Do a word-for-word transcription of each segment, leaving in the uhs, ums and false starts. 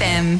M.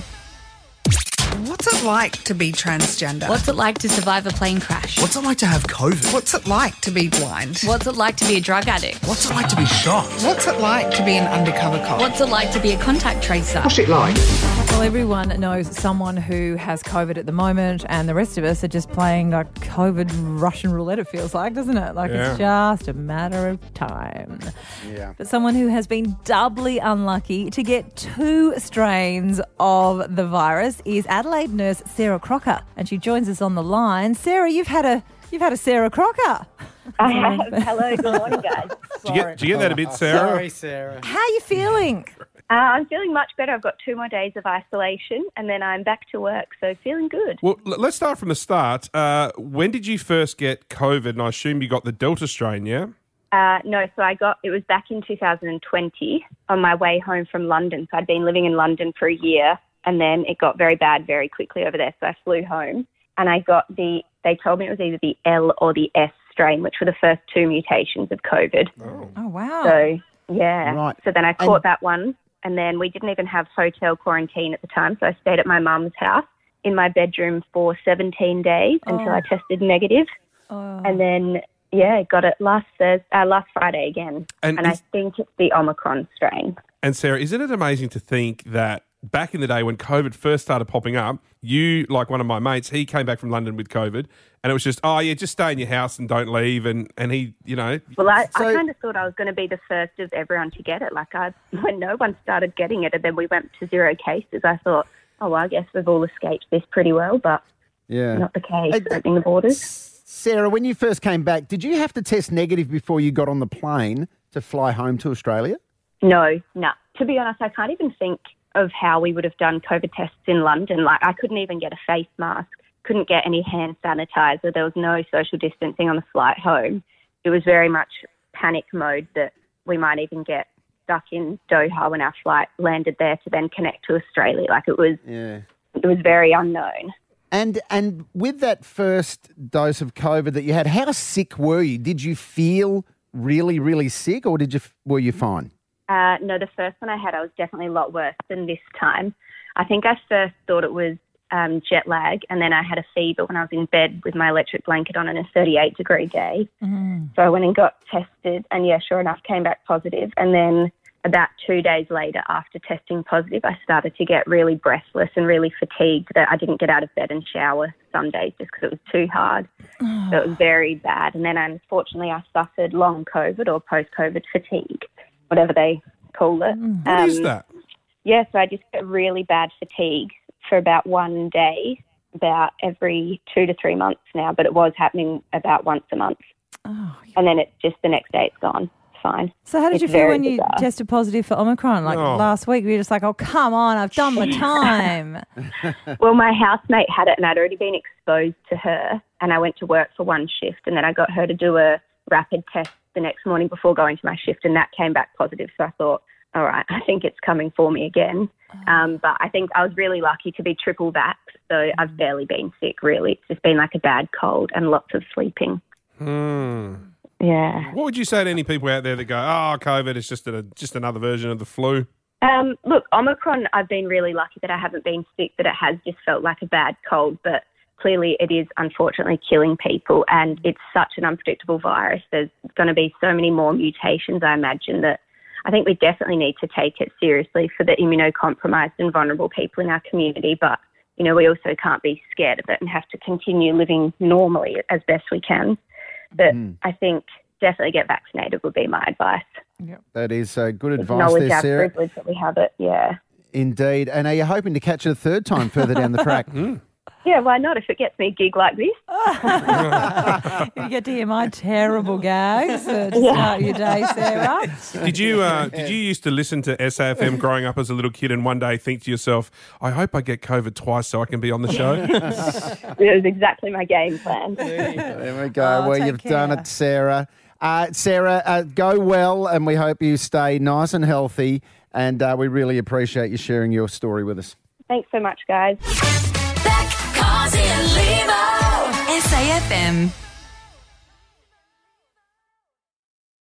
What's it like to be transgender? What's it like to survive a plane crash? What's it like to have COVID? What's it like to be blind? What's it like to be a drug addict? What's it like to be shot? What's it like to be an undercover cop? What's it like to be a contact tracer? What's it like? Well, everyone knows someone who has COVID at the moment, and the rest of us are just playing like COVID Russian roulette, it feels like, doesn't it? Like Yeah. it's just a matter of time. Yeah. But someone who has been doubly unlucky to get two strains of the virus is Adelaide nurse Sarah Crocker, and she joins us on the line. Sarah, you've had a you've had a Sarah Crocker. I have. Hello, good morning, guys. Do you, get, do you get that a bit, Sarah? Sorry, Sarah. How are you feeling? Uh, I'm feeling much better. I've got two more days of isolation and then I'm back to work, so feeling good. Well, l- let's start from the start. Uh, when did you first get COVID? And I assume you got the Delta strain, yeah? Uh, no, so I got, it was back in two thousand twenty on my way home from London. So I'd been living in London for a year and then it got very bad very quickly over there. So I flew home and I got the, they told me it was either the L or the S strain, which were the first two mutations of COVID. Oh. Oh wow. So, yeah. Right. So then I caught And- that one. And then we didn't even have hotel quarantine at the time. So I stayed at my mum's house in my bedroom for seventeen days until Oh. I tested negative. Oh. And then, yeah, got it last Thursday, uh, last Friday again. And And, I is- think it's the Omicron strain. And Sarah, isn't it amazing to think that back in the day when COVID first started popping up, you, like one of my mates, he came back from London with COVID and it was just, oh, yeah, just stay in your house and don't leave. And, and he, you know, Well, I, So- I kind of thought I was going to be the first of everyone to get it. Like, I, when no one started getting it and then we went to zero cases, I thought, oh, well, I guess we've all escaped this pretty well, but Yeah. not the case, Hey, opening the borders. Sarah, when you first came back, did you have to test negative before you got on the plane to fly home to Australia? No, no. To be honest, I can't even think of how we would have done COVID tests in London. Like, I couldn't even get a face mask, couldn't get any hand sanitizer. There was no social distancing on the flight home. It was very much panic mode that we might even get stuck in Doha when our flight landed there to then connect to Australia. Like, it was, Yeah. it was very unknown. And and with that first dose of COVID that you had, how sick were you? Did you feel really, really sick, or did you were you fine? Uh, no, the first one I had, I was definitely a lot worse than this time. I think I first thought it was um, jet lag, and then I had a fever when I was in bed with my electric blanket on in a thirty-eight degree day. Mm. So I went and got tested, and yeah, sure enough, came back positive. And then about two days later, after testing positive, I started to get really breathless and really fatigued that I didn't get out of bed and shower some days just because it was too hard. So it was very bad. And then unfortunately, I suffered long COVID or post-COVID fatigue, whatever they call it. What is Um, that? Yeah, so I just get really bad fatigue for about one day, about every two to three months now, but it was happening about once a month. Oh. And then it's just the next day it's gone. It's fine. So how did It's you feel very when you bizarre. tested positive for Omicron? Like Oh. last week, we were just like, oh, come on, I've done my time. Well, my housemate had it and I'd already been exposed to her, and I went to work for one shift and then I got her to do a rapid test the next morning before going to my shift, and that came back positive. So I thought, all right, I think it's coming for me again. Um, but I think I was really lucky to be triple vaxxed, so I've barely been sick, really. It's just been like a bad cold and lots of sleeping. Hmm. Yeah. What would you say to any people out there that go, oh, COVID is just a, just another version of the flu? Um, look, Omicron, I've been really lucky that I haven't been sick, that it has just felt like a bad cold, but clearly it is unfortunately killing people, and it's such an unpredictable virus. There's going to be so many more mutations, I imagine, that I think we definitely need to take it seriously for the immunocompromised and vulnerable people in our community. But, you know, we also can't be scared of it and have to continue living normally as best we can. But Mm. I think definitely get vaccinated would be my advice. That is uh, good advice Acknowledge there, our Sarah. privilege that we have it, yeah. Indeed. And are you hoping to catch it a third time further down the track? Yeah, why not if it gets me a gig like this? You get to hear my terrible gags uh, to start your day, Sarah. Did you uh, did you used to listen to S A F M growing up as a little kid and one day think to yourself, I hope I get COVID twice so I can be on the show? It was exactly my game plan. There we go. Oh, well, take you've done care. it, Sarah. Uh, Sarah, uh, go well, and we hope you stay nice and healthy. And uh, we really appreciate you sharing your story with us. Thanks so much, guys. Beck, Carsey and Limo. S A F M.